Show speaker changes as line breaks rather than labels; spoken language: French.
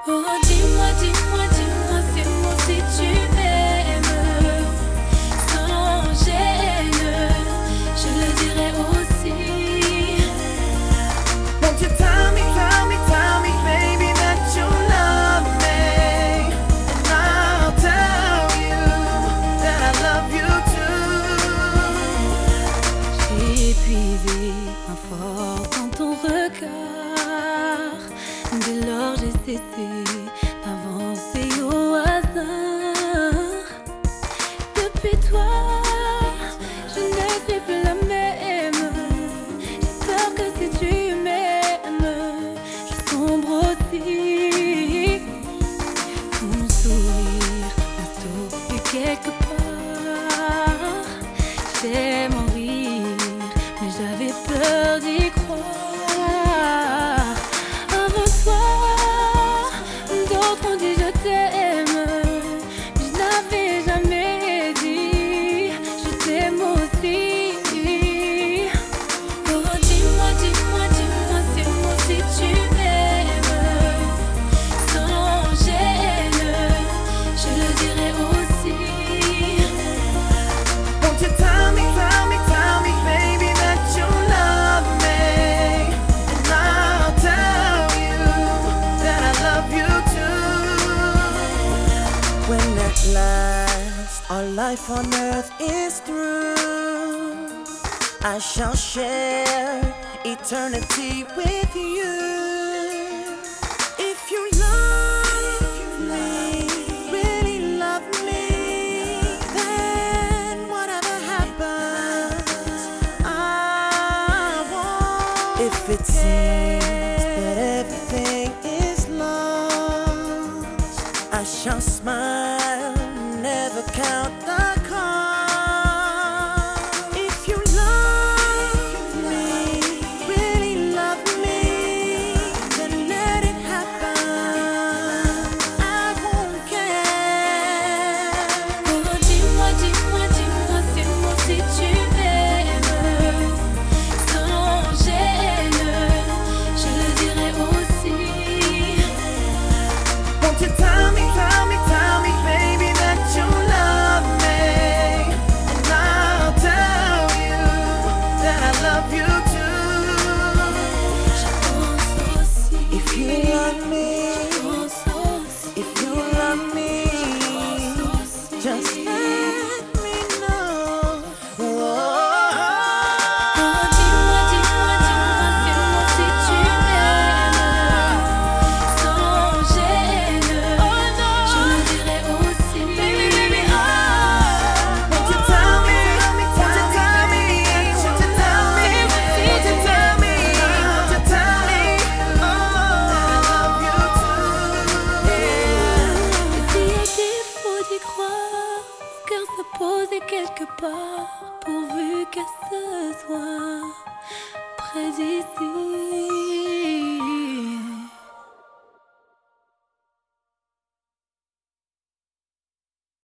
Oh, dis-moi, dis-moi, dis-moi ces mots si tu m'aimes. Sans gêne, je le dirai aussi.
Won't you tell me, baby, that you love me? And I'll tell you that I love you too.
J'ai puisé un fort dans ton regard. Dès lors j'ai cessé d'avancer au hasard. Depuis toi, je ne suis plus la même. J'ai peur que si tu m'aimes, je sombre aussi. Ton sourire m'a stoppé quelque part. J'ai mon rire, mais j'avais peur d'y croire. Avant toi, d'autres ont dit je t'aime, mais je n'avais jamais dit je t'aime aussi. Oh, dis-moi, dis-moi, dis-moi ces mots si tu m'aimes. Sans gêne, je le dirai aussi.
Won't you tell me, baby, that you love me? And I'll tell you that I love you too. When at last our life on earth is through, I shall share eternity with you. If you love me, really love me, then whatever happens, I won't. If it seems that everything is lost, I shall smile, never count the cost. If you love me, really love me, then let it happen, I won't care.
Oh, dis-moi, dis-moi, dis-moi ces mots si tu m'aimes. Sans gêne, je le dirai aussi.
Won't you tell me, baby, that you love me? And I'll tell you that I love you too.
Je pense aussi.
If you love me,
Je pense aussi.
if you love me,
Je pense aussi.
just